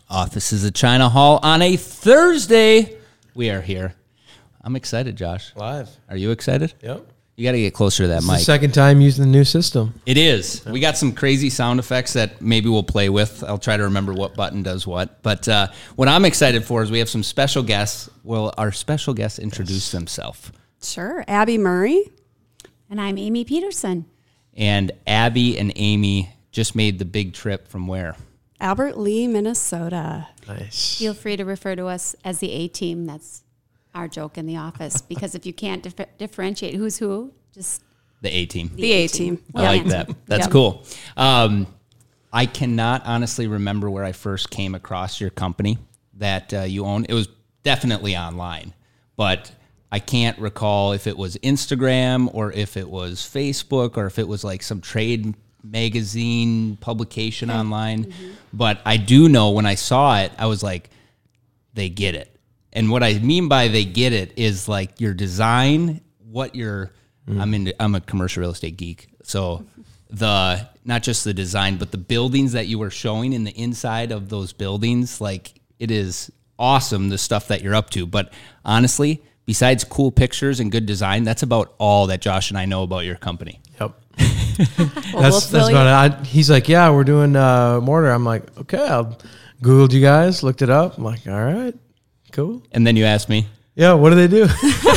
Offices of China Hall on a Thursday. We are here. I'm excited, Josh. Live. Are you excited? Yep. You got to get closer to that mic. The second time using the new system. It is. We got some crazy sound effects that maybe we'll play with. I'll try to remember what button does what. But what I'm excited for is we have some special guests. Will our special guests introduce themselves? Sure. Abby Murray. And I'm Amy Peterson. And Abby and Amy just made the big trip from where? Albert Lee, Minnesota. Nice. Feel free to refer to us as the A-team. That's our joke in the office. Because if you can't differentiate who's who, just... The A-team. The A-team. I like that. That's Yep. cool. I cannot honestly remember where I first came across your company that you own. It was definitely online, but I can't recall if it was Instagram or if it was Facebook or if it was like some trade magazine publication online. Mm-hmm. But I do know when I saw it, I was like, they get it. And what I mean by they get it is like your design, what your I'm a commercial real estate geek. So not just the design, but the buildings that you were showing in the inside of those buildings, like it is awesome, the stuff that you're up to. But honestly, besides cool pictures and good design, that's about all that Josh and I know about your company. Yep. Well, That's about it. He's like, yeah, we're doing mortar. I'm like, okay, I'll Googled you guys, looked it up. I'm like, all right, cool. And then you asked me, yeah, what do they do?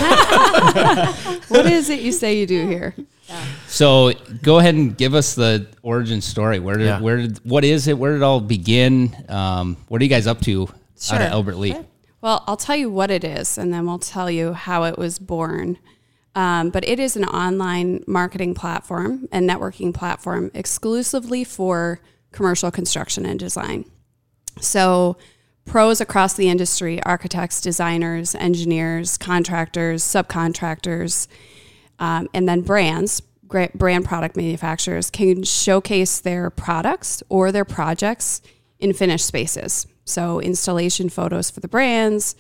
What is it you say you do here? So go ahead and give us the origin story. What is it? Where did it all begin? What are you guys up to out of Albert Lee? Well, I'll tell you what it is, and then we'll tell you how it was born. But it is an online marketing platform and networking platform exclusively for commercial construction and design. So pros across the industry, architects, designers, engineers, contractors, subcontractors, and then brands, brand product manufacturers can showcase their products or their projects in finished spaces. So installation photos for the brands,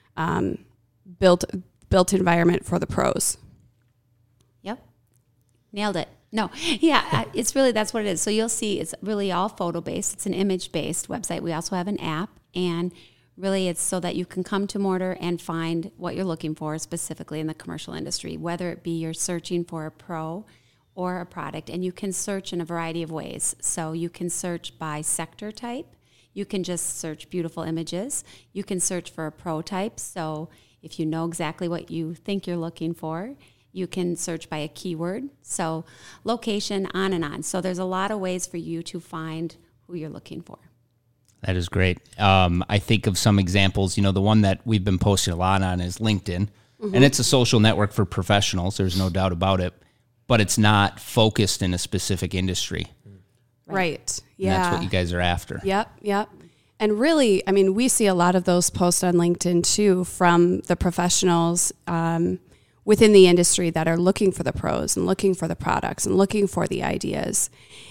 built environment for the pros. Yep. Nailed it. No, yeah, it's really, that's what it is. So you'll see it's really all photo-based. It's an image-based website. We also have an app, and really it's so that you can come to Mortar and find what you're looking for specifically in the commercial industry, whether it be you're searching for a pro or a product, and you can search in a variety of ways. So you can search by sector type. You can just search beautiful images. You can search for a pro type. So if you know exactly what you think you're looking for, you can search by a keyword. So location, on and on. So there's a lot of ways for you to find who you're looking for. That is great. I think of some examples. You know, the one that we've been posting a lot on is LinkedIn. Mm-hmm. And it's a social network for professionals. There's no doubt about it. But it's not focused in a specific industry. Right. Yeah. And that's what you guys are after. Yep. And really, I mean, we see a lot of those posts on LinkedIn too from the professionals within the industry that are looking for the pros and looking for the products and looking for the ideas.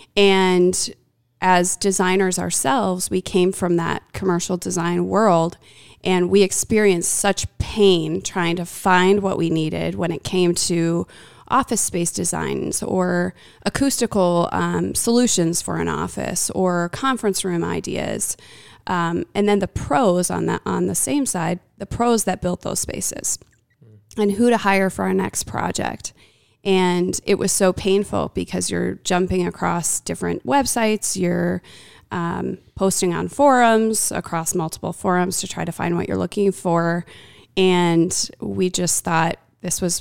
And as designers ourselves, we came from that commercial design world, and we experienced such pain trying to find what we needed when it came to office space designs or acoustical solutions for an office or conference room ideas. And then the pros on the same side, the pros that built those spaces and who to hire for our next project. And it was so painful because you're jumping across different websites, you're posting on forums, across multiple forums to try to find what you're looking for. And we just thought, this was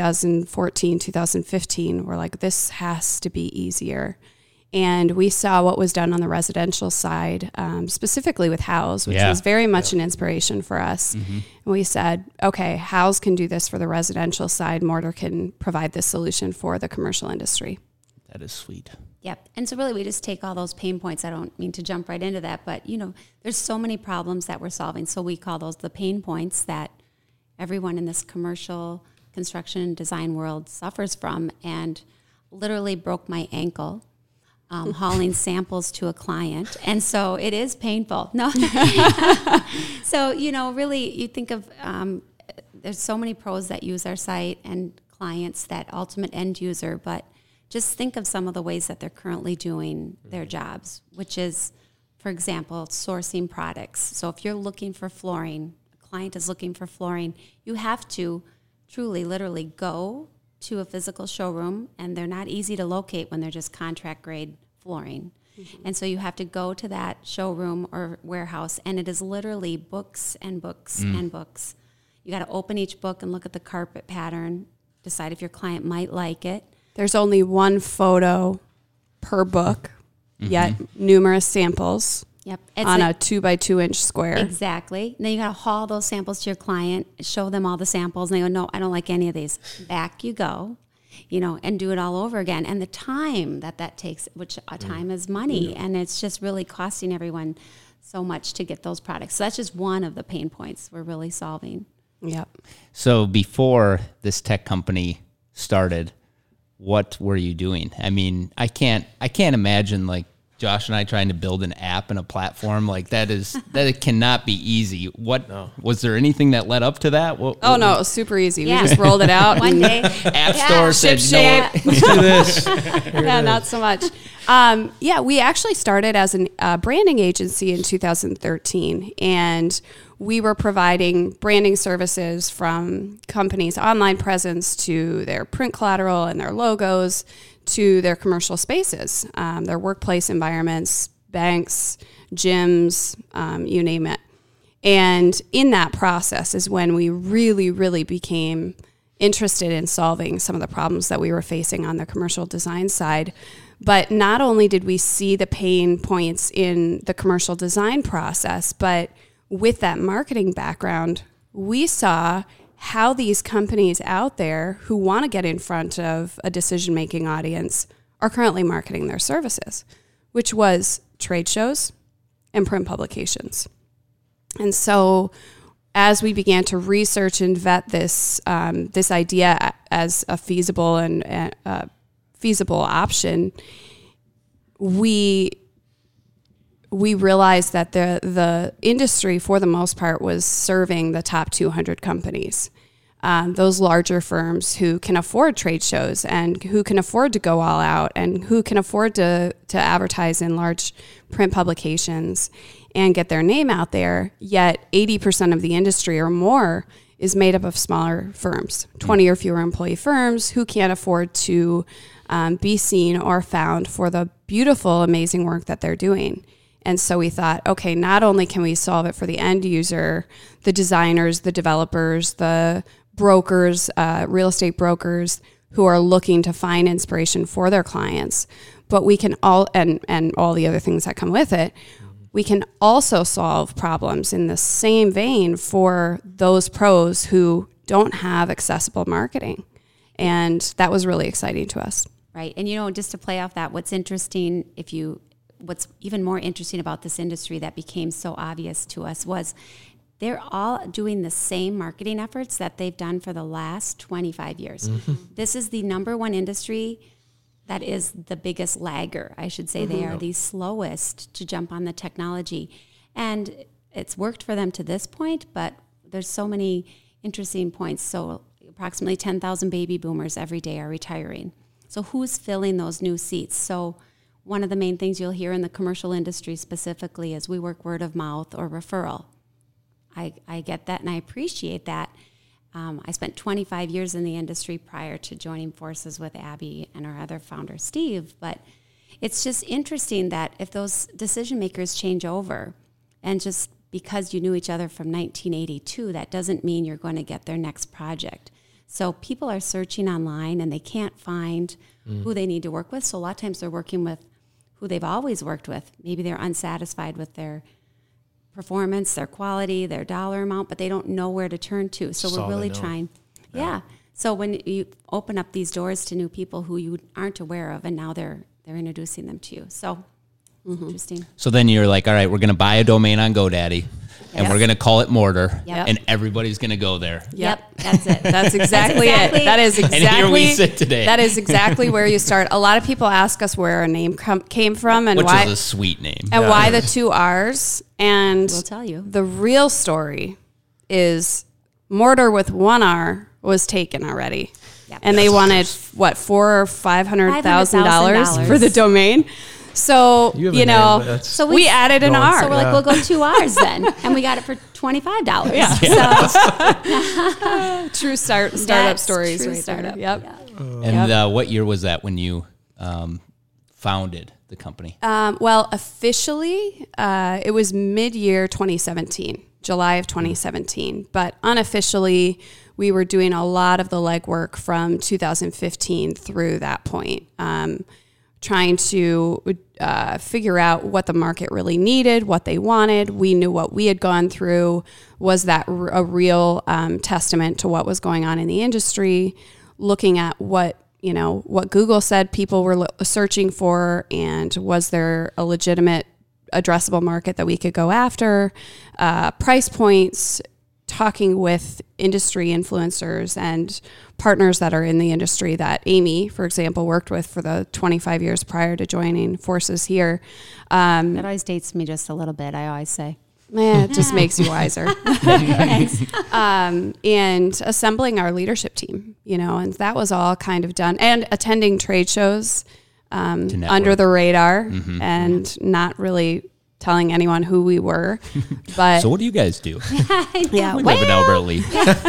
2014, 2015. We're like, this has to be easier. And we saw what was done on the residential side, specifically with Houzz, which was very much an inspiration for us. Mm-hmm. And we said, okay, Houzz can do this for the residential side. Mortar can provide this solution for the commercial industry. That is sweet. Yep. And so really we just take all those pain points. I don't mean to jump right into that, but you know, there's so many problems that we're solving. So we call those the pain points that everyone in this commercial construction and design world suffers from, and literally broke my ankle hauling samples to a client. And so it is painful. No. So, you know, really you think of, there's so many pros that use our site and clients that ultimate end user, but just think of some of the ways that they're currently doing their jobs, which is for example, sourcing products. So if you're looking for flooring, a client is looking for flooring, you have to truly, literally go to a physical showroom, and they're not easy to locate when they're just contract grade flooring. And so you have to go to that showroom or warehouse, and it is literally books and books and books. You got to open each book and look at the carpet pattern, decide if your client might like it. There's only one photo per book, yet numerous samples Yep. on a 2x2 inch square. Exactly. And then you got to haul those samples to your client, show them all the samples, and they go, no, I don't like any of these. Back you go, and do it all over again. And the time that takes, which time is money, and it's just really costing everyone so much to get those products. So that's just one of the pain points we're really solving. Yep. So before this tech company started, what were you doing? I mean, I can't imagine like Josh and I trying to build an app and a platform like that it cannot be easy. Was there anything that led up to that? No, it was super easy. Yeah. We just rolled it out. One day. App Store said Ship no. Let's do this. Yeah, not so much. We actually started as a branding agency in 2013, and we were providing branding services from companies' online presence to their print collateral and their logos to their commercial spaces, their workplace environments, banks, gyms, you name it. And in that process is when we really, really became interested in solving some of the problems that we were facing on the commercial design side. But not only did we see the pain points in the commercial design process, but with that marketing background, we saw how these companies out there who want to get in front of a decision-making audience are currently marketing their services, which was trade shows and print publications. And so as we began to research and vet this idea as a feasible and feasible option, we realized that the industry, for the most part, was serving the top 200 companies, those larger firms who can afford trade shows and who can afford to go all out and who can afford to advertise in large print publications and get their name out there. Yet 80% of the industry or more is made up of smaller firms, 20 or fewer employee firms who can't afford to be seen or found for the beautiful, amazing work that they're doing. And so we thought, okay, not only can we solve it for the end user, the designers, the developers, the brokers, real estate brokers who are looking to find inspiration for their clients, but we can and all the other things that come with it, we can also solve problems in the same vein for those pros who don't have accessible marketing. And that was really exciting to us. Right. And, just to play off that, what's even more interesting about this industry that became so obvious to us was they're all doing the same marketing efforts that they've done for the last 25 years. Mm-hmm. This is the number one industry that is the biggest lagger, I should say. Mm-hmm. They are the slowest to jump on the technology. And it's worked for them to this point, but there's so many interesting points. So approximately 10,000 baby boomers every day are retiring. So who's filling those new seats? So one of the main things you'll hear in the commercial industry specifically is we work word of mouth or referral. I get that and I appreciate that. I spent 25 years in the industry prior to joining forces with Abby and our other founder, Steve. But it's just interesting that if those decision makers change over, and just because you knew each other from 1982, that doesn't mean you're going to get their next project. So people are searching online and they can't find who they need to work with. So a lot of times they're working with who they've always worked with. Maybe they're unsatisfied with their performance, their quality, their dollar amount, but they don't know where to turn to. So we're really trying. Yeah. So when you open up these doors to new people who you aren't aware of, and now they're introducing them to you. So interesting. So then you're like, all right, we're going to buy a domain on GoDaddy. And we're going to call it Mortar, and everybody's going to go there. Yep, that's it. That's exactly it. That is exactly. And here we sit today. That is exactly where you start. A lot of people ask us where our name came from and which why. Which is a sweet name. And why the 2 R's. And we'll tell you. The real story is Mortar with 1 R was taken already. Yep. And they wanted, $400,000 or $500,000 for the domain. So, You have a you name, know, but that's- So we added an Going- R. So we're like, we'll go 2 R's then, and we got it for $25. Yeah. True startup That's stories true right startup. there. Yep. Yeah. And what year was that when you founded the company? Well, officially, it was mid-year 2017, July of 2017. But unofficially, we were doing a lot of the legwork from 2015 through that point, trying to figure out what the market really needed, what they wanted. We knew what we had gone through. Was that a real testament to what was going on in the industry? Looking at what Google said people were searching for, and was there a legitimate addressable market that we could go after, price points, talking with industry influencers and partners that are in the industry that Amy, for example, worked with for the 25 years prior to joining forces here. That always dates me just a little bit, I always say. It just makes you wiser. And assembling our leadership team, and that was all kind of done. And attending trade shows under the radar and not really telling anyone who we were. But So what do you guys do? yeah, We live in Albert Lee.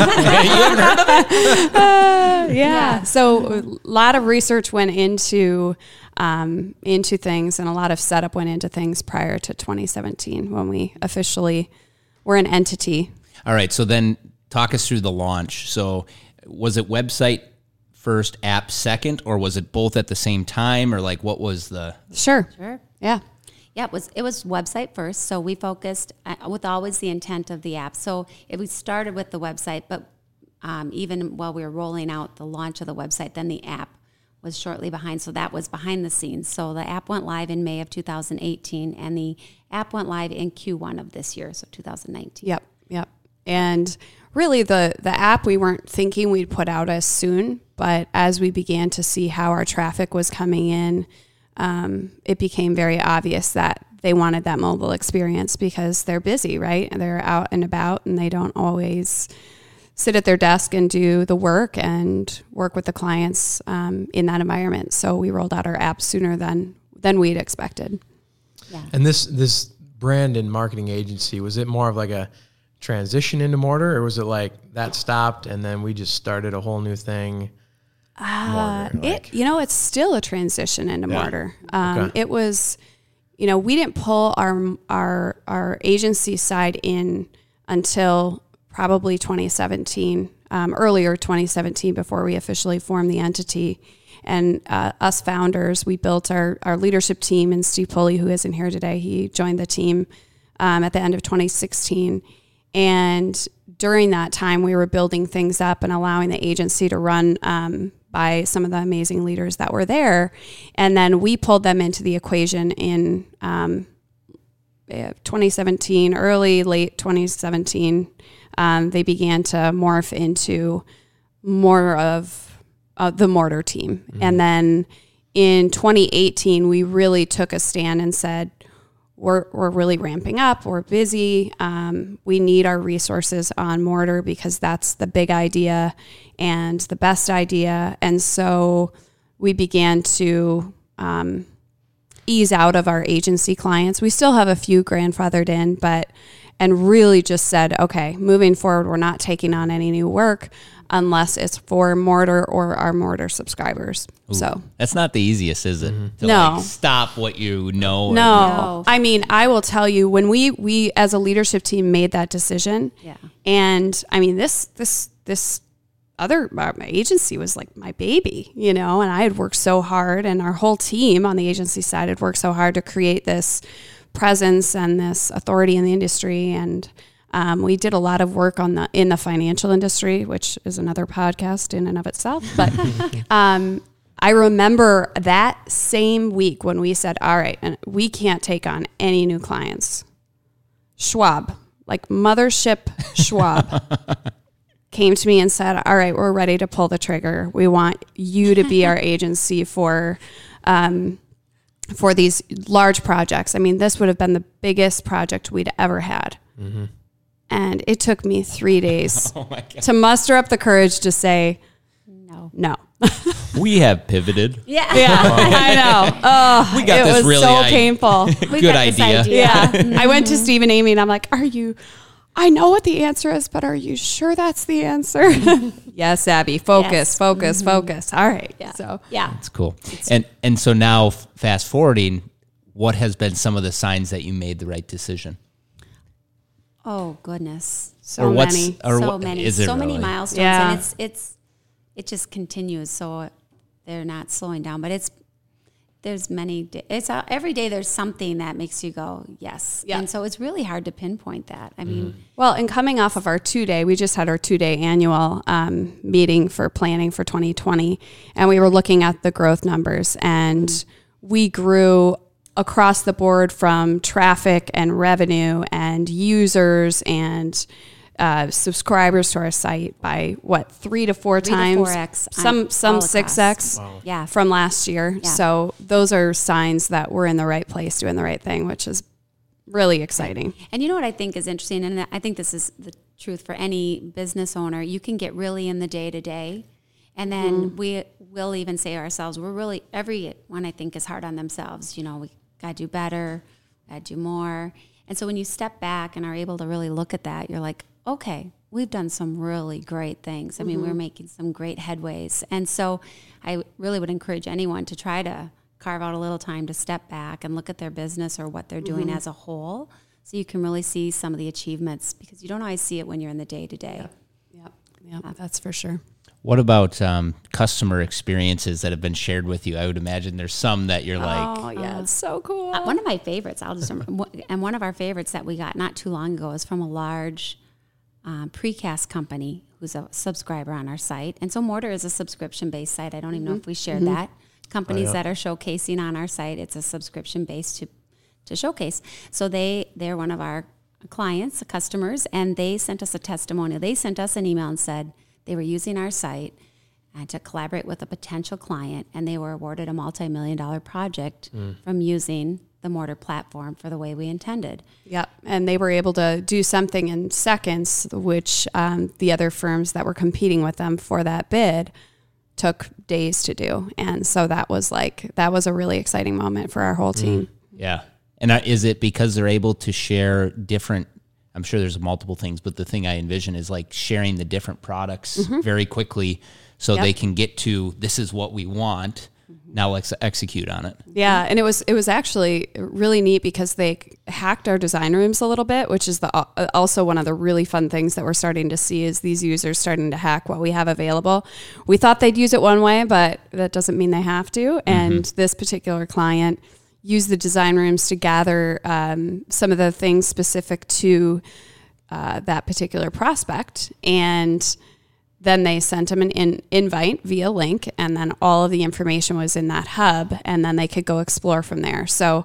yeah. So a lot of research went into things, and a lot of setup went into things prior to 2017 when we officially were an entity. All right. So then talk us through the launch. So was it website first, app second, or was it both at the same time, or like what was the? Sure. Sure. Yeah. Yeah, it was website first. So we focused with always the intent of the app. So we started with the website, but even while we were rolling out the launch of the website, then the app was shortly behind. So that was behind the scenes. So the app went live in May of 2018, and the app went live in Q1 of this year, so 2019. Yep. And really the app we weren't thinking we'd put out as soon, but as we began to see how our traffic was coming in, it became very obvious that they wanted that mobile experience because they're busy, right? And they're out and about, and they don't always sit at their desk and do the work and work with the clients in that environment. So we rolled out our app sooner than we'd expected. Yeah. And this brand and marketing agency, was it more of like a transition into Mortar, or was it like that stopped and then we just started a whole new thing? Mortar, like- It's still a transition into Yeah. Mortar. Okay. It was, we didn't pull our agency side in until probably 2017, earlier 2017, before we officially formed the entity. And us founders, we built our leadership team, and Steve Pulley, who isn't here today, he joined the team at the end of 2016. And during that time, we were building things up and allowing the agency to run by some of the amazing leaders that were there. And then we pulled them into the equation in 2017, late 2017. They began to morph into more of the Mortar team. Mm-hmm. And then in 2018, we really took a stand and said, we're really ramping up. We're busy. We need our resources on Mortar because that's the big idea and the best idea. And so we began to ease out of our agency clients. We still have a few grandfathered in, and really just said, okay, moving forward, we're not taking on any new work unless it's for Mortar or our Mortar subscribers. Ooh, so that's not the easiest, is it? To No. stop what you know. No. I mean, I will tell you, when we as a leadership team made that decision, and I mean, this other agency was like my baby, and I had worked so hard, and our whole team on the agency side had worked so hard to create this presence and this authority in the industry. And we did a lot of work in the financial industry, which is another podcast in and of itself. But I remember that same week when we said, all right, and we can't take on any new clients. Schwab, like Mothership Schwab, came to me and said, all right, we're ready to pull the trigger. We want you to be our agency for these large projects. I mean, this would have been the biggest project we'd ever had. Mm-hmm. And it took me 3 days to muster up the courage to say, no. We have pivoted. Yeah. I know. Oh, We got it this was really so painful. We good got this idea. idea. I went to Steve and Amy and I'm like, I know what the answer is, but are you sure that's the answer? Yes, Abby, focus, Yes. focus, focus. All right. Yeah. So Yeah. It's cool. And so now fast forwarding, what has been some of the signs that you made the right decision? Oh goodness. so many. So many. Is it So many really? milestones. Yeah. And it just continues. So they're not slowing down, but there's many, every day there's something that makes you go, yes. Yeah. And so it's really hard to pinpoint that. I mean, Well, and coming off of our 2-day, we just had our 2-day annual meeting for planning for 2020, and we were looking at the growth numbers, and we grew across the board from traffic and revenue and users and subscribers to our site by 3 to 4 3 to times, 4x some all 6x yeah. from last year. Yeah. So those are signs that we're in the right place, doing the right thing, which is really exciting. And you know what I think is interesting, and I think this is the truth for any business owner, you can get really in the day-to-day, and then we will even say to ourselves, everyone I think is hard on themselves. You know, we got to do better, got to do more. And so when you step back and are able to really look at that, you're like, okay, we've done some really great things. I mean, we're making some great headways. And so I really would encourage anyone to try to carve out a little time to step back and look at their business or what they're doing as a whole, so you can really see some of the achievements, because you don't always see it when you're in the day-to-day. Yep, that's for sure. What about customer experiences that have been shared with you? I would imagine there's some that you're like, Oh, yeah, it's so cool. One of my favorites, and one of our favorites that we got not too long ago is from a large precast company who's a subscriber on our site. And so Mortar is a subscription-based site. I don't even know if we shared that. Companies that are showcasing on our site, it's a subscription-based to showcase. So they're one of our clients, customers, and they sent us a testimonial. They sent us an email and said they were using our site to collaborate with a potential client, and they were awarded a multi-million-dollar project from using the Mortar platform for the way we intended. Yep. And they were able to do something in seconds, which the other firms that were competing with them for that bid took days to do. And so that was a really exciting moment for our whole team. yeah. And is it because they're able to share different, I'm sure there's multiple things, but the thing I envision is like sharing the different products very quickly so they can get to, this is what we want. Now let's execute on it. Yeah, and it was actually really neat because they hacked our design rooms a little bit, which is also one of the really fun things that we're starting to see is these users starting to hack what we have available. We thought they'd use it one way, but that doesn't mean they have to. And this particular client used the design rooms to gather some of the things specific to that particular prospect, and then they sent them an invite via link, and then all of the information was in that hub, and then they could go explore from there. So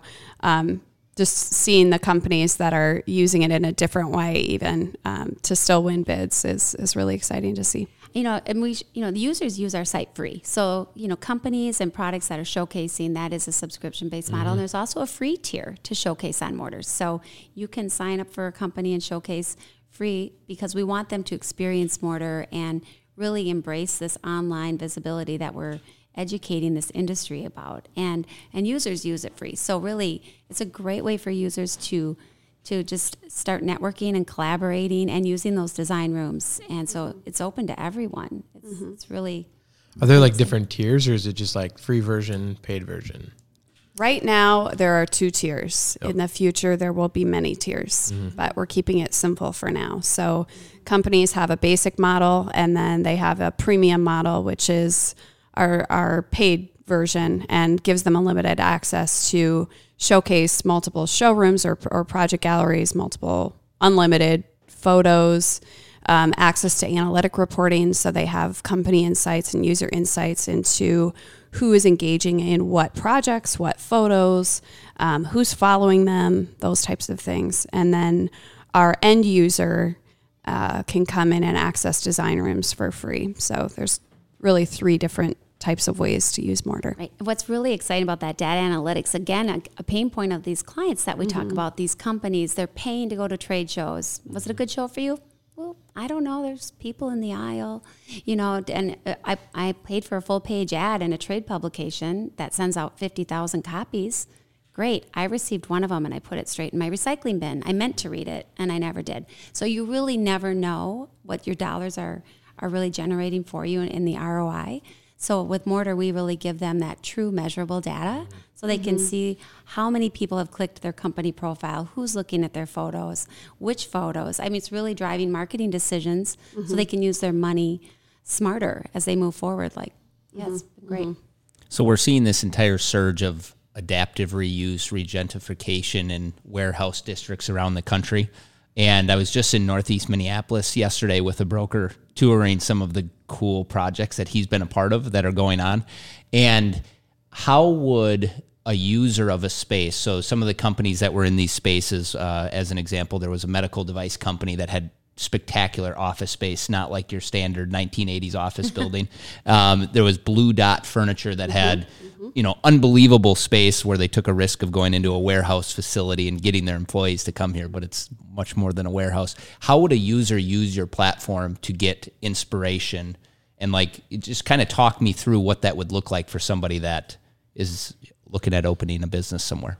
just seeing the companies that are using it in a different way even to still win bids is really exciting to see. You know, and the users use our site free. So, companies and products that are showcasing, that is a subscription-based model. And there's also a free tier to showcase on Mortars. So you can sign up for a company and showcase free, because we want them to experience Mortar and really embrace this online visibility that we're educating this industry about. And users use it free. So really, it's a great way for users to just start networking and collaborating and using those design rooms. And so it's open to everyone. It's really... Are there like different tiers, or is it just like free version, paid version? Right now, there are 2 tiers. In the future, there will be many tiers, but we're keeping it simple for now. So companies have a basic model, and then they have a premium model, which is our paid version, and gives them unlimited access to showcase multiple showrooms or project galleries, multiple unlimited photos, access to analytic reporting. So they have company insights and user insights into who is engaging in what projects, what photos, who's following them, those types of things. And then our end user can come in and access design rooms for free. So there's really 3 different types of ways to use Mortar. Right. What's really exciting about that data analytics, again, a pain point of these clients that we talk about, these companies, they're paying to go to trade shows. Was it a good show for you? Well, I don't know, there's people in the aisle, you know, and I paid for a full page ad in a trade publication that sends out 50,000 copies. Great. I received one of them and I put it straight in my recycling bin. I meant to read it and I never did. So you really never know what your dollars are really generating for you in the ROI. So with Mortar, we really give them that true measurable data so they can see how many people have clicked their company profile, who's looking at their photos, which photos. I mean, it's really driving marketing decisions so they can use their money smarter as they move forward. Like, yeah, it's great. So we're seeing this entire surge of adaptive reuse, regentification in warehouse districts around the country. And I was just in Northeast Minneapolis yesterday with a broker touring some of the cool projects that he's been a part of that are going on. And how would a user of a space, so some of the companies that were in these spaces, as an example, there was a medical device company that had spectacular office space, not like your standard 1980s office building. There was Blue Dot Furniture that had, unbelievable space where they took a risk of going into a warehouse facility and getting their employees to come here, but it's much more than a warehouse. How would a user use your platform to get inspiration? And just kind of talk me through what that would look like for somebody that is looking at opening a business somewhere.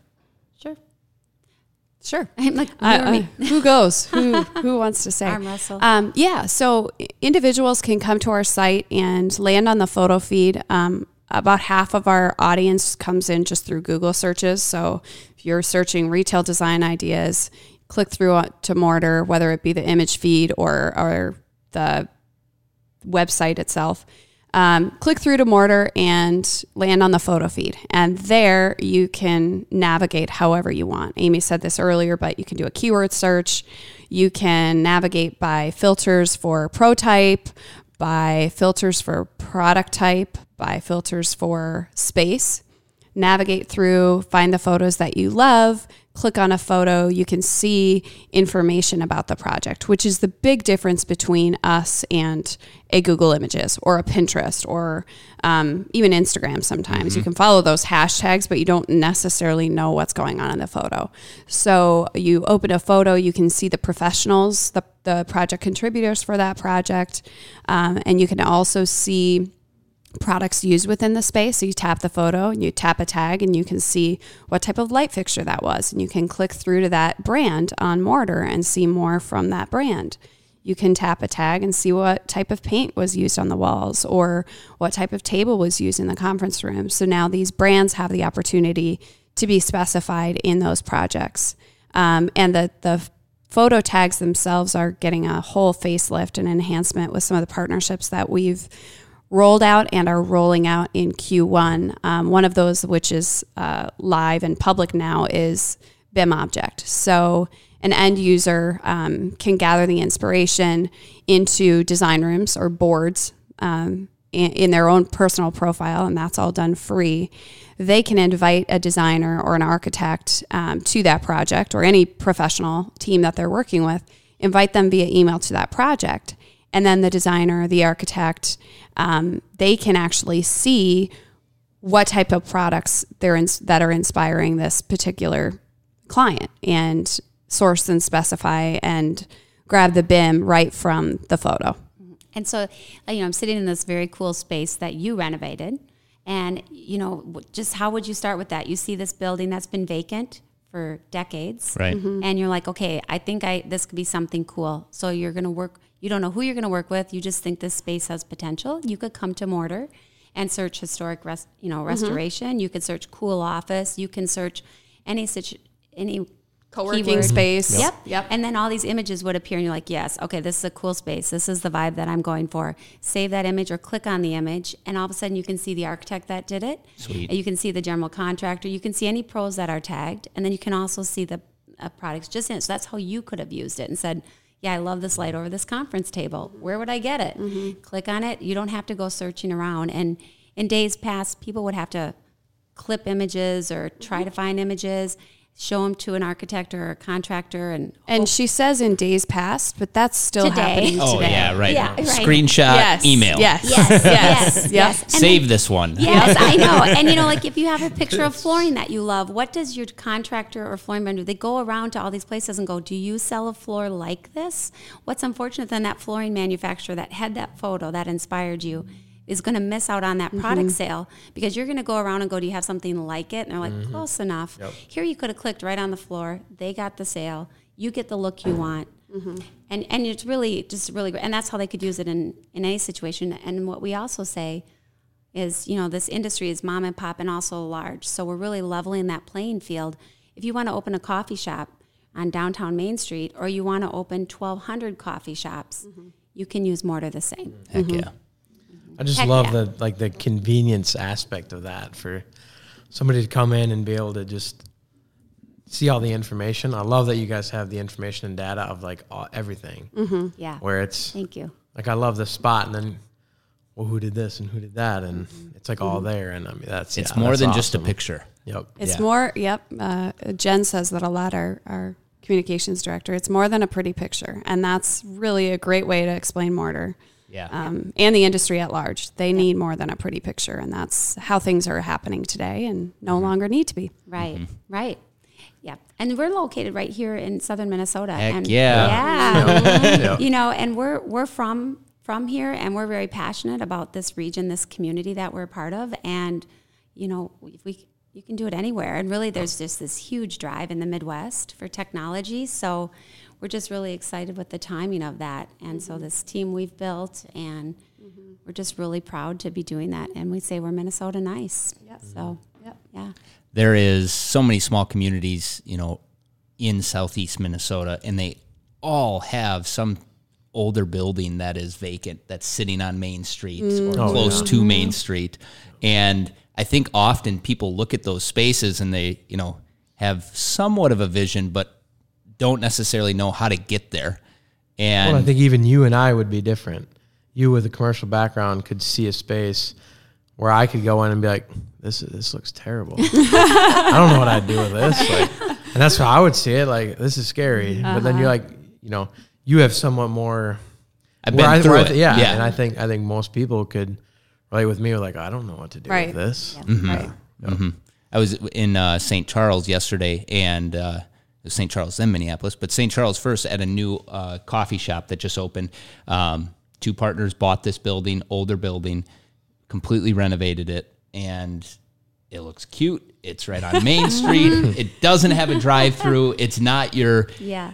Sure. I'm like, who goes? Who wants to say? Arm wrestle. So individuals can come to our site and land on the photo feed. About half of our audience comes in just through Google searches. So if you're searching retail design ideas, click through to Mortar, whether it be the image feed or the website itself. Click through to Mortar and land on the photo feed. And there you can navigate however you want. Amy said this earlier, but you can do a keyword search. You can navigate by filters for pro type, by filters for product type, by filters for space. Navigate through, find the photos that you love, click on a photo, you can see information about the project, which is the big difference between us and a Google Images or a Pinterest or even Instagram sometimes. You can follow those hashtags, but you don't necessarily know what's going on in the photo. So you open a photo, you can see the professionals, the project contributors for that project, and you can also see products used within the space. So you tap the photo and you tap a tag and you can see what type of light fixture that was. And you can click through to that brand on Mortar and see more from that brand. You can tap a tag and see what type of paint was used on the walls or what type of table was used in the conference room. So now these brands have the opportunity to be specified in those projects. And the photo tags themselves are getting a whole facelift and enhancement with some of the partnerships that we've rolled out and are rolling out in Q1. One of those, which is live and public now, is BIM Object. So an end user can gather the inspiration into design rooms or boards in their own personal profile, and that's all done free. They can invite a designer or an architect to that project, or any professional team that they're working with, invite them via email to that project. And then the designer, the architect, they can actually see what type of products that are inspiring this particular client and source and specify and grab the BIM right from the photo. And so, I'm sitting in this very cool space that you renovated. And, just how would you start with that? You see this building that's been vacant for decades. Right. And you're like, okay, I think this could be something cool. So you're going to work. You don't know who you're going to work with. You just think this space has potential. You could come to Mortar and search historic, restoration. You could search cool office. You can search any co-working keyword space. Yep. And then all these images would appear and you're like, yes, okay, this is a cool space. This is the vibe that I'm going for. Save that image or click on the image, and all of a sudden you can see the architect that did it. Sweet. And you can see the general contractor. You can see any pros that are tagged, and then you can also see the products just in it. So that's how you could have used it and said, yeah, I love this light over this conference table. Where would I get it? Click on it. You don't have to go searching around. And in days past, people would have to clip images or try to find images. show them to an architect or a contractor, and she says in days past, but that's still Today. happening Oh, today. yeah, right. Yeah, right. Screenshot, email. Yes. yes. And Save this one. Yes, I know. And like if you have a picture of flooring that you love, what does your contractor or flooring vendor, they go around to all these places and go, do you sell a floor like this? What's unfortunate then that flooring manufacturer that had that photo that inspired you is going to miss out on that product sale, because you're going to go around and go, do you have something like it? And they're like, close enough. Yep. Here you could have clicked right on the floor. They got the sale. You get the look you want. And it's really just really great. And that's how they could use it in any situation. And what we also say is, this industry is mom and pop and also large. So we're really leveling that playing field. If you want to open a coffee shop on downtown Main Street, or you want to open 1,200 coffee shops, you can use mortar the same. Heck yeah. I just Heck love yeah. the convenience aspect of that, for somebody to come in and be able to just see all the information. I love that you guys have the information and data of everything. Yeah. Where it's Thank you. I love this spot, and then, well, who did this and who did that, and it's all there. And I mean, It's more that's than just a awesome. picture. Yep. It's more, Jen says that a lot, our communications director, it's more than a pretty picture. And that's really a great way to explain mortar. Yeah. And the industry at large. They need more than a pretty picture. And that's how things are happening today and no longer need to be. Right. Right. Yeah. And we're located right here in southern Minnesota. Heck and yeah. Yeah. And we're from here, and we're very passionate about this region, this community that we're a part of. And, if you can do it anywhere. And really there's just this huge drive in the Midwest for technology. So we're just really excited with the timing of that. And so this team we've built, and we're just really proud to be doing that. And we say we're Minnesota nice. Yep. So, yeah. There is so many small communities, in southeast Minnesota, and they all have some older building that is vacant, that's sitting on Main Street or close to Main Street. And I think often people look at those spaces and they, have somewhat of a vision, but don't necessarily know how to get there. And Well, I think even you and I would be different. You with a commercial background could see a space where I could go in and be like, this looks terrible. I don't know what I'd do with this. And that's how I would see it. This is scary. But then you're like, you have somewhat more. I've been through it. Yeah. And I think most people could relate with me. I don't know what to do with this. Right. I was in St. Charles yesterday, and St. Charles then Minneapolis, but St. Charles first, at a new coffee shop that just opened. Two partners bought this building, older building, completely renovated it, and it looks cute. It's right on Main Street. It doesn't have a drive-through. It's not your,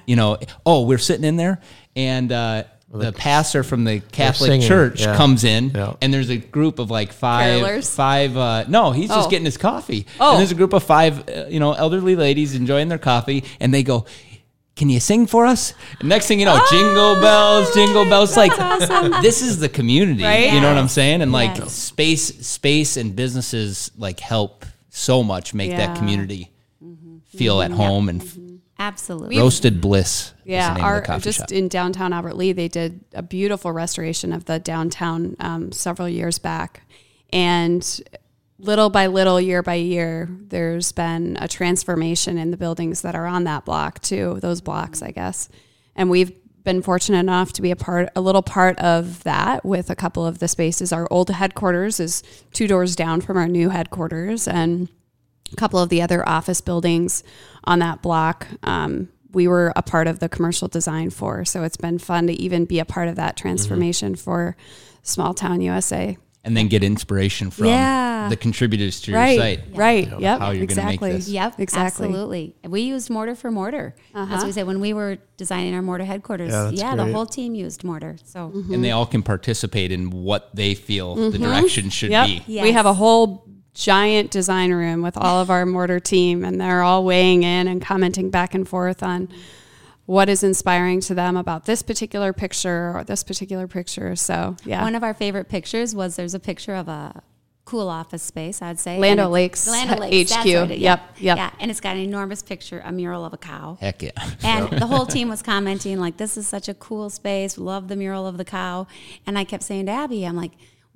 we're sitting in there, and the pastor from the Catholic singing, Church comes in, Yeah. and there's a group of five. Carolers? No, he's just getting his coffee. Oh. And there's a group of five, elderly ladies enjoying their coffee, and they go, "Can you sing for us?" And next thing you know, jingle bells, jingle bells. This is the community. Right? You know what I'm saying? And Yes. space and businesses help so much make that community feel at home and Absolutely. roasted bliss. is the name of the our coffee just shop. in downtown Albert Lee, they did a beautiful restoration of the downtown several years back, and little by little, year by year, there's been a transformation in the buildings that are on that block too. Those blocks, I guess, and we've been fortunate enough to be a little part of that with a couple of the spaces. Our old headquarters is 2 doors down from our new headquarters, and a couple of the other office buildings on that block, we were a part of the commercial design for. So it's been fun to even be a part of that transformation for Small Town USA. And then get inspiration from the contributors to your site. Right. Yep. How you're gonna make exactly. this. Yep, Exactly. absolutely. We used mortar for mortar. As we say, when we were designing our mortar headquarters, Yeah, that's the great. whole team used mortar. So And they all can participate in what they feel the direction should Yep. be. Yes. We have a whole giant design room with all of our mortar team, and they're all weighing in and commenting back and forth on what is inspiring to them about this particular picture or this particular picture. So, yeah. One of our favorite pictures was there's a picture of a cool office space, I'd say. Land And O'Lakes Land O'Lakes, that's HQ. what it- Yep. Yeah, and it's got an enormous picture, a mural of a cow. Heck yeah. And the whole team was commenting this is such a cool space. Love the mural of the cow. And I kept saying to Abby, I'm like,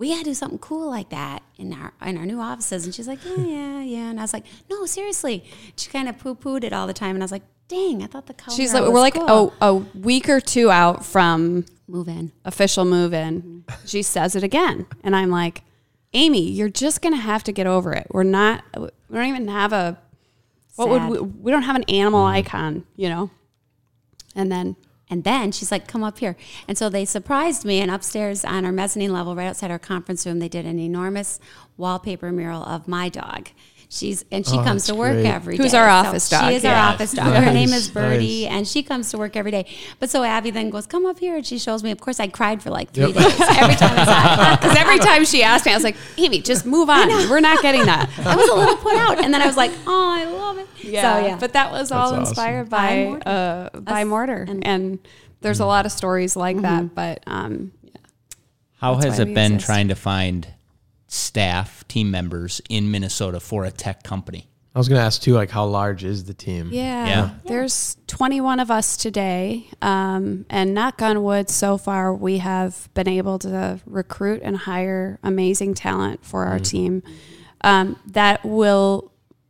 we got to do something cool like that in our new offices. And she's like, yeah. And I was like, no, seriously. She kind of poo-pooed it all the time. And I was like, dang, I thought the color She's like, was we're like cool. a week or two out from Move in. official move-in. She says it again. And I'm like, Amy, you're just going to have to get over it. We don't even have a, we don't have an animal icon, you know? And then she's like, come up here. And so they surprised me. And upstairs on our mezzanine level, right outside our conference room, they did an enormous wallpaper mural of my dog. She comes to work great. every day. Who's our office dog? She is our Yeah. office dog. Nice, Her name is Birdie, nice. and she comes to work every day. But so Abby then goes, come up here, and she shows me. Of course, I cried for like 3 days every time I saw it. because every time she asked me, I was like, Amy, just move on. We're not getting that. I was a little put out, and then I was like, oh, I love it. So, yeah. But that was all awesome. inspired By by Mortar. And there's a lot of stories like that. But How That's has why it we been exist. trying to find staff, team members in Minnesota for a tech company? I was going to ask too, like how large is the team? Yeah. There's 21 of us today. And knock on wood, so far we have been able to recruit and hire amazing talent for our team. That will,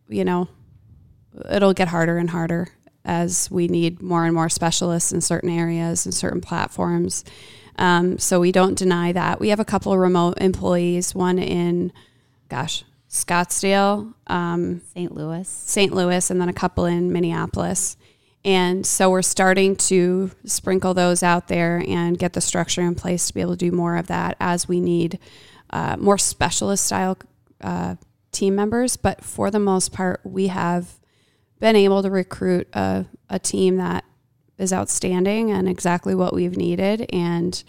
it'll get harder and harder as we need more and more specialists in certain areas and certain platforms. So we don't deny that. We have a couple of remote employees, one in, Scottsdale, St. Louis, and then a couple in Minneapolis. And so we're starting to sprinkle those out there and get the structure in place to be able to do more of that as we need more specialist style team members. But for the most part, we have been able to recruit a team that is outstanding and exactly what we've needed. And,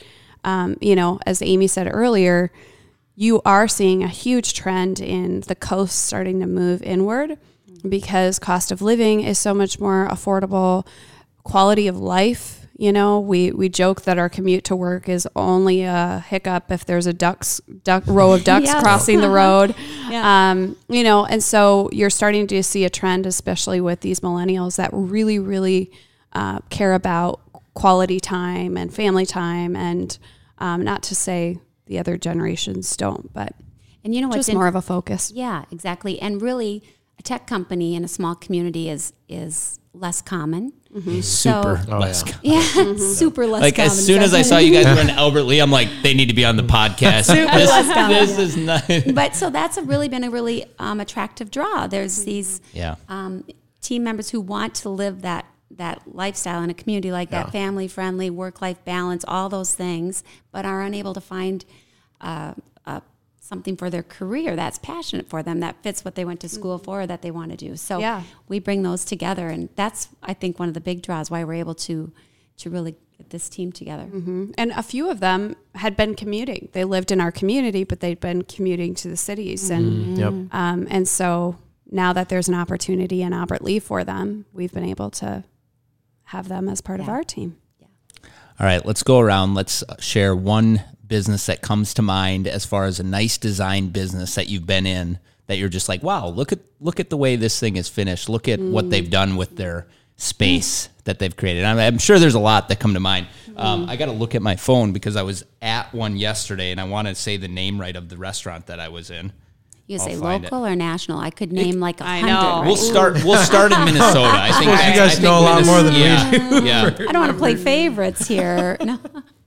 as Amy said earlier, you are seeing a huge trend in the coast starting to move inward because cost of living is so much more affordable, quality of life. We joke that our commute to work is only a hiccup if there's a row of ducks Yes. crossing the road. Yeah. And so you're starting to see a trend, especially with these millennials that really, really care about quality time and family time. And not to say the other generations don't, but And you know what's just more of a focus. Yeah, exactly. And really, a tech company in a small community is less common. Super Oh, less. yeah. Yeah, super less Like common. as soon as I saw you guys were in Albert Lee, I'm like, they need to be on the podcast. This is not. But so that's been a really attractive draw. There's these Yeah. team members who want to live that lifestyle in a community like that, family friendly, work-life balance, all those things, but are unable to find something for their career that's passionate for them, that fits what they went to school for, or that they want to do. So we bring those together, and that's, I think, one of the big draws why we're able to really get this team together. Mm-hmm. And a few of them had been commuting. They lived in our community, but they'd been commuting to the cities. And Yep. and so now that there's an opportunity in Albert Lee for them, we've been able to have them as part of our team. All right, let's go around. Let's share one business that comes to mind as far as a nice design business that you've been in that you're just like, wow, look at the way this thing is finished. Look at what they've done with their space that they've created. I'm sure there's a lot that come to mind. I got to look at my phone because I was at one yesterday and I want to say the name right of the restaurant that I was in. You I'll say find local or national? I could name like 100. know. Right? We'll start in Minnesota. I think You guys know a lot more than we do. Yeah. I don't want to play favorites here. No.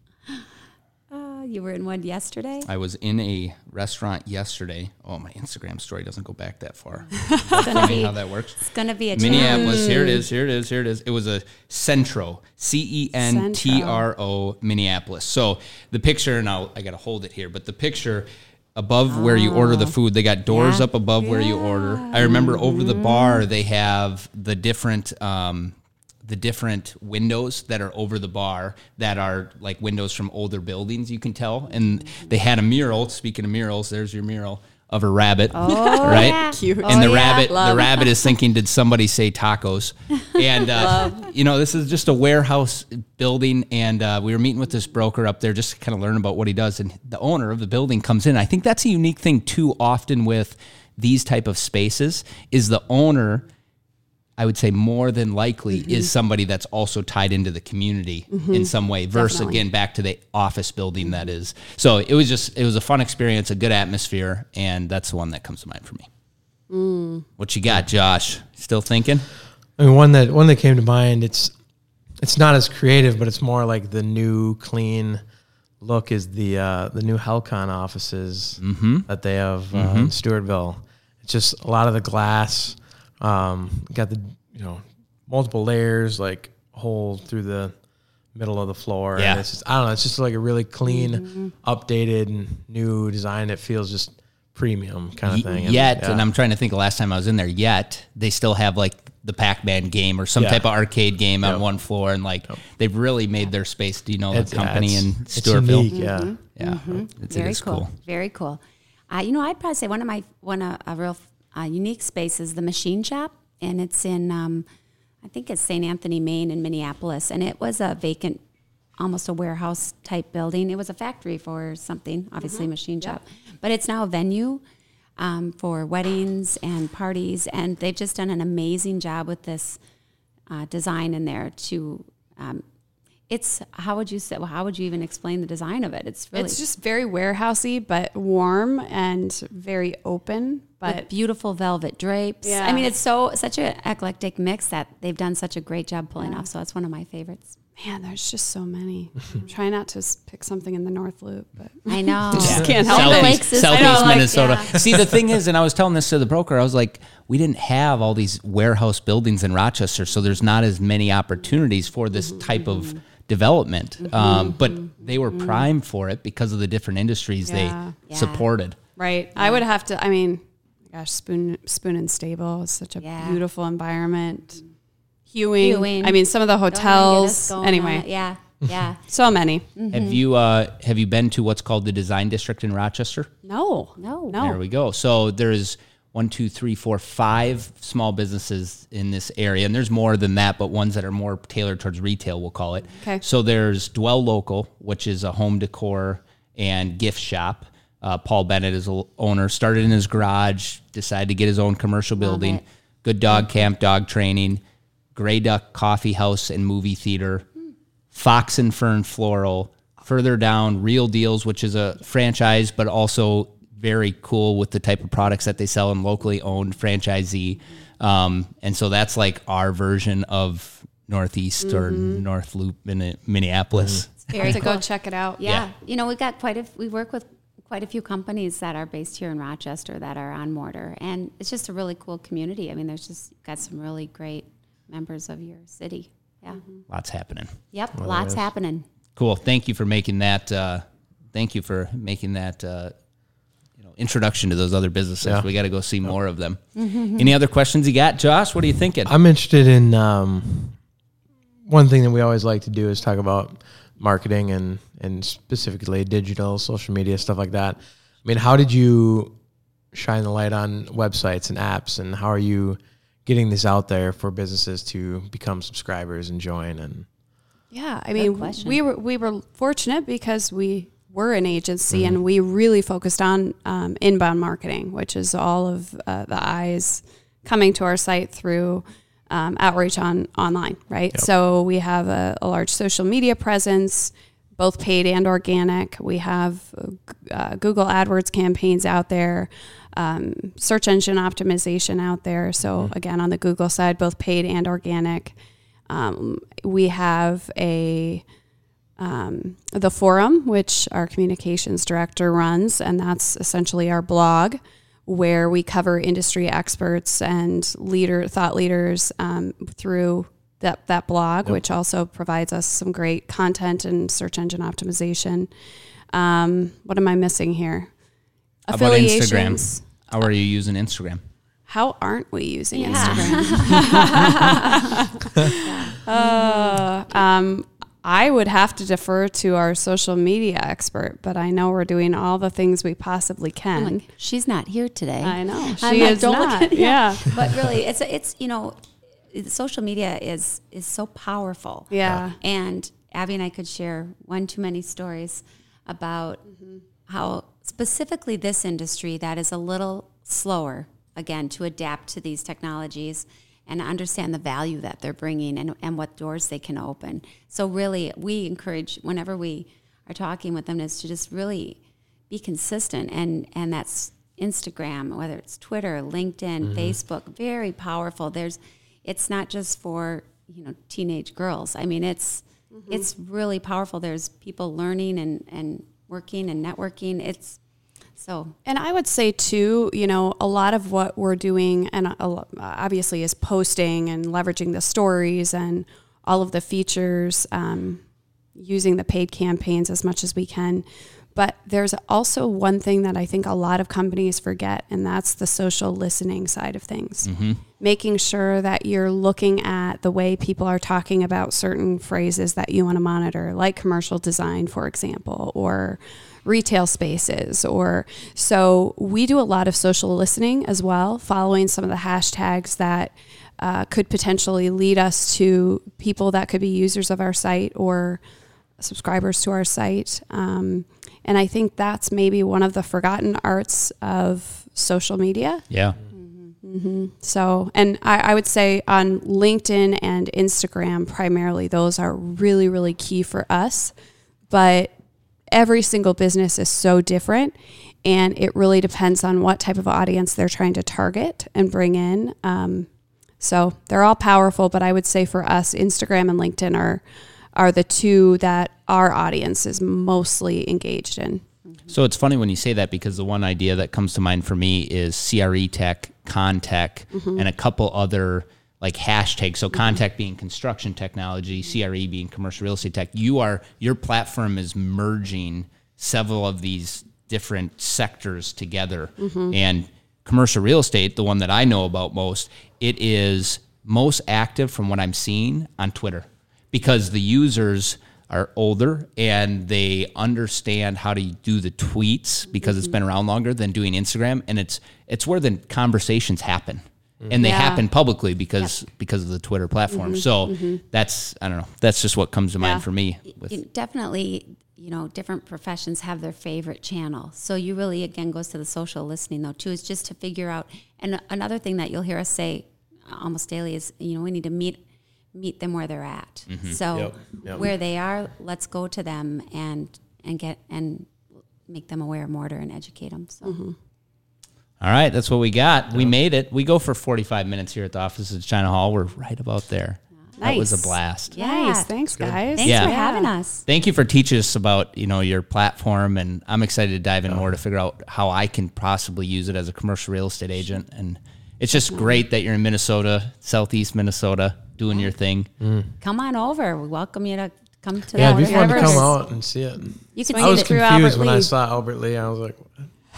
You were in one yesterday? I was in a restaurant yesterday. Oh, my Instagram story doesn't go back that far. It's gonna be, How that works. it's gonna be a challenge. Minneapolis. Here it is. It was a Centro, Centro, Minneapolis. So the picture, and I got to hold it here, but the picture above where you order the food, they got doors Yeah. up above where you order. I remember over the bar, they have the different windows that are over the bar that are like windows from older buildings, you can tell. And they had a mural, speaking of murals, there's your mural of a rabbit, right? Yeah. Cute. And the yeah. rabbit is thinking, did somebody say tacos? And, this is just a warehouse building. And we were meeting with this broker up there just to kind of learn about what he does. And the owner of the building comes in. I think that's a unique thing too often with these type of spaces is the owner I would say more than likely is somebody that's also tied into the community in some way versus Definitely. again, back to the office building that is. So it was a fun experience, a good atmosphere. And that's the one that comes to mind for me. What you got, Josh? Still thinking? I mean, one that came to mind. It's not as creative, but it's more like the new clean look is the new Helcon offices that they have in Stewartville. It's just a lot of the glass, got the multiple layers, like hole through the middle of the floor. Yeah. And it's just, I don't know. It's just like a really clean, updated, and new design. It feels just premium kind of thing. And I'm trying to think the last time I was in there, they still have like the Pac-Man game or some type of arcade game on one floor. And like, they've really made their space. Do you know the company in Stewartville? It's unique, Yeah. It Very is cool. Very cool. I'd probably say one of a real unique space is the Machine Shop, and it's in I think it's St. Anthony, Maine, in Minneapolis, and it was a vacant, almost a warehouse type building. It was a factory for something, obviously Machine Shop, but it's now a venue for weddings and parties, and they've just done an amazing job with this design in there. It's how would you even explain the design of it? It's just very warehousey, but warm and very open. But with beautiful velvet drapes. Yeah. I mean, it's such an eclectic mix that they've done such a great job pulling off. So it's one of my favorites. man, there's just so many. Try not to pick something in the North Loop, but I know. just can't help Southeast, it. Southeast like, Minnesota. yeah. See, the thing is, and I was telling this to the broker, I was like, we didn't have all these warehouse buildings in Rochester, so there's not as many opportunities for this type of development. But they were primed for it because of the different industries Yeah. they supported. Right. I would have to, I mean, gosh, Spoon and Stable is such a Yeah. beautiful environment. Hewing. Hewing. I mean, some of the Go ahead and get hotels. us going on Anyway, it. Yeah. so many. Have you been to what's called the Design District in Rochester? No. There we go. So there's 5 small businesses in this area, and there's more than that, but ones that are more tailored towards retail, we'll call it. Okay. So there's Dwell Local, which is a home decor and gift shop. Paul Bennett is the owner, started in his garage, decided to get his own commercial building. it. Good dog camp, dog training, Gray Duck Coffee House and Movie Theater, Fox and Fern Floral. Further down, Real Deals, which is a franchise, but also very cool with the type of products that they sell and locally owned franchisee. And so that's like our version of Northeast or North Loop in Minneapolis. Very to cool. go check it out. Yeah. You know, we work with quite a few companies that are based here in Rochester that are on mortar. And it's just a really cool community. I mean, you've got some really great members of your city. Yeah. Lots happening. Yep. Lots happening. Cool. Thank you for making that. Introduction to those other businesses. Yeah. We got to go see more of them. Any other questions you got, Josh? What are you thinking? I'm interested in one thing that we always like to do is talk about marketing and specifically digital, social media, stuff like that. I mean, how did you shine the light on websites and apps, and how are you getting this out there for businesses to become subscribers and join? And Yeah, I mean, question. we were fortunate because we were an agency and we really focused on inbound marketing, which is all of the eyes coming to our site through outreach online, right? Yep. So we have a large social media presence, both paid and organic. We have Google AdWords campaigns out there, search engine optimization out there. So again, on the Google side, both paid and organic. We have the forum, which our communications director runs, and that's essentially our blog where we cover industry experts and thought leaders through that blog, which also provides us some great content and search engine optimization. What am I missing here? How about Instagram? How are you using Instagram? How aren't we using Yeah. Instagram? I would have to defer to our social media expert, but I know we're doing all the things we possibly can. Like, she's not here today. I know I'm she like, is don't look not. at- Yeah, But really, it's social media is so powerful. yeah. And Abby and I could share one too many stories about how specifically this industry that is a little slower, again, to adapt to these technologies and understand the value that they're bringing and what doors they can open. So really, we encourage, whenever we are talking with them, is to just really be consistent. And that's Instagram, whether it's Twitter, LinkedIn, Facebook, very powerful. It's not just for, teenage girls. I mean, it's really powerful. There's people learning and working and networking. And I would say too, a lot of what we're doing, and obviously, is posting and leveraging the stories and all of the features, using the paid campaigns as much as we can. But there's also one thing that I think a lot of companies forget, and that's the social listening side of things. Making sure that you're looking at the way people are talking about certain phrases that you want to monitor, like commercial design, for example, or retail spaces. So we do a lot of social listening as well, following some of the hashtags that could potentially lead us to people that could be users of our site or subscribers to our site. And I think that's maybe one of the forgotten arts of social media. Yeah. So, and I would say on LinkedIn and Instagram, primarily, those are really, really key for us. But every single business is so different, and it really depends on what type of audience they're trying to target and bring in. So they're all powerful, but I would say for us, Instagram and LinkedIn are the two that our audience is mostly engaged in. So it's funny when you say that, because the one idea that comes to mind for me is CRE tech, Contech, and a couple other like hashtags. So Contech being construction technology, CRE being commercial real estate tech. Your platform is merging several of these different sectors together. And commercial real estate, the one that I know about most, it is most active from what I'm seeing on Twitter, because the users are older and they understand how to do the tweets because it's been around longer than doing Instagram. And it's where the conversations happen. And they happen publicly because of the Twitter platform. So that's, I don't know, that's just what comes to mind for me. Definitely, different professions have their favorite channel. So you really, again, goes to the social listening though too, is just to figure out. And another thing that you'll hear us say almost daily is, we need to meet them where they're at. So where they are, let's go to them and make them aware of Mortar and educate them. So. All right, that's what we got. We made it. We go for 45 minutes here at the office at China Hall. We're right about there. Nice. That was a blast. Nice. Thanks, guys. Thanks for having us. Thank you for teaching us about, your platform, and I'm excited to dive in more to figure out how I can possibly use it as a commercial real estate agent. And it's just great that you're in Minnesota, Southeast Minnesota, doing your thing. Come on over. We welcome you to come to it'd be fun to come out and see it. You can I was see it confused when I saw Albert Lee. I was like, what?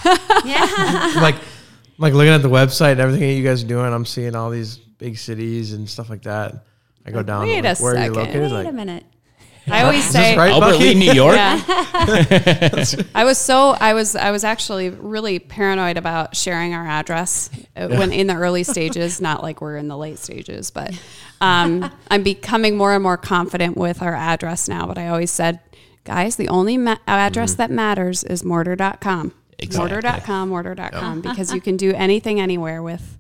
Yeah. like looking at the website and everything that you guys are doing, I'm seeing all these big cities and stuff like that. I go down Wait to a where are you second. located? Wait a minute. I always say right, Albert Bucky? Lee, New York. Yeah. I was actually really paranoid about sharing our address when in the early stages, not like we're in the late stages, but I'm becoming more and more confident with our address now. But I always said, guys, the only address that matters is mortar.com. Exactly. Mortar.com, because you can do anything anywhere with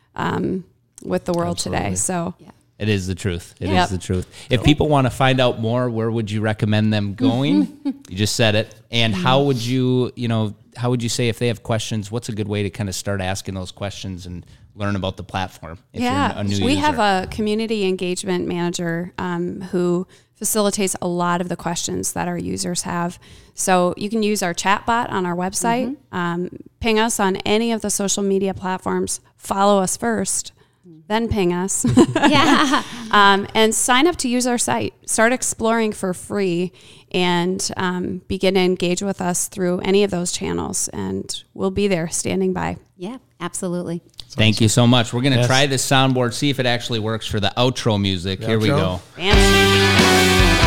the world today. So It is the truth. It is the truth. If people want to find out more, where would you recommend them going? You just said it. And how would you say if they have questions, what's a good way to kind of start asking those questions and learn about the platform? If you're a new we user? have a community engagement manager who facilitates a lot of the questions that our users have. So you can use our chat bot on our website, ping us on any of the social media platforms, follow us first, then ping us. And sign up to use our site. Start exploring for free and begin to engage with us through any of those channels. And we'll be there standing by. Yeah, absolutely. Thank you so much. We're going to try this soundboard, see if it actually works for the outro music. Here we go. Fancy.